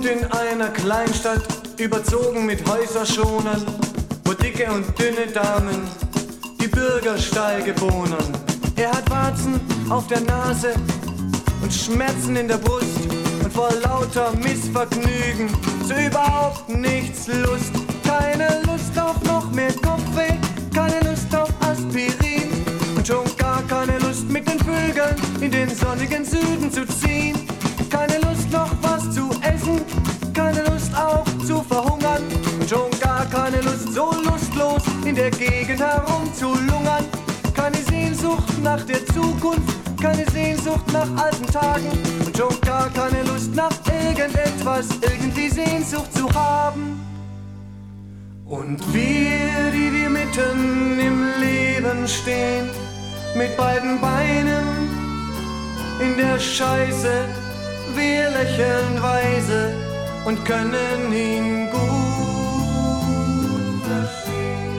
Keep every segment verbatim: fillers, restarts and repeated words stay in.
in einer Kleinstadt, überzogen mit Häuserschonern, wo dicke und dünne Damen die Bürgersteige bohnen. Er hat Warzen auf der Nase und Schmerzen in der Brust und vor lauter Missvergnügen zu überhaupt nichts Lust. Keine Lust auf noch mehr Kopfweh, keine Lust auf Aspirin und schon gar keine Lust mit den Vögeln in den sonnigen Süden zu ziehen. Keine Lust noch was zu essen, keine Lust auch zu verhungern und schon gar keine Lust so lustlos in der Gegend herumzulungern. Keine Sehnsucht nach der Zukunft, keine Sehnsucht nach alten Tagen und schon gar keine Lust nach irgendetwas, irgendwie Sehnsucht zu haben. Und wir, die wir mitten im Leben stehen, mit beiden Beinen in der Scheiße, wir lächeln weise und können ihn gut verstehen.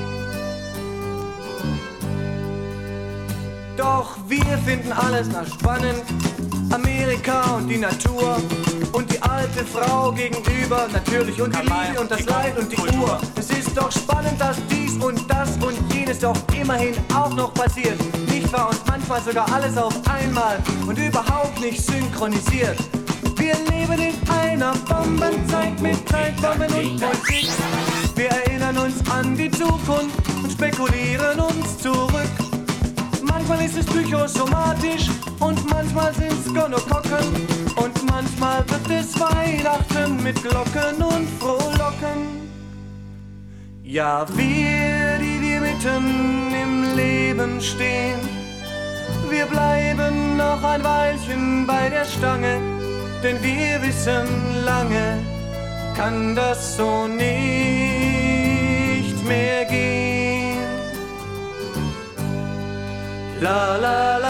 Doch wir finden alles nach spannend, Amerika und die Natur und die alte Frau gegenüber, natürlich und die Liebe und das Leid und die Uhr. Es ist doch spannend, dass dies und das und jenes doch immerhin auch noch passiert. Nicht wahr und manchmal sogar alles auf einmal und überhaupt nicht synchronisiert. Wir leben in einer Bombenzeit mit Zeitbomben und Musik. Wir erinnern uns an die Zukunft und spekulieren uns zurück. Manchmal ist es psychosomatisch und manchmal sind's Gonokokken und manchmal wird es Weihnachten mit Glocken und Frohlocken. Ja, wir, die wir mitten im Leben stehen, wir bleiben noch ein Weilchen bei der Stange, denn wir wissen lange, kann das so nicht mehr gehen. La la la.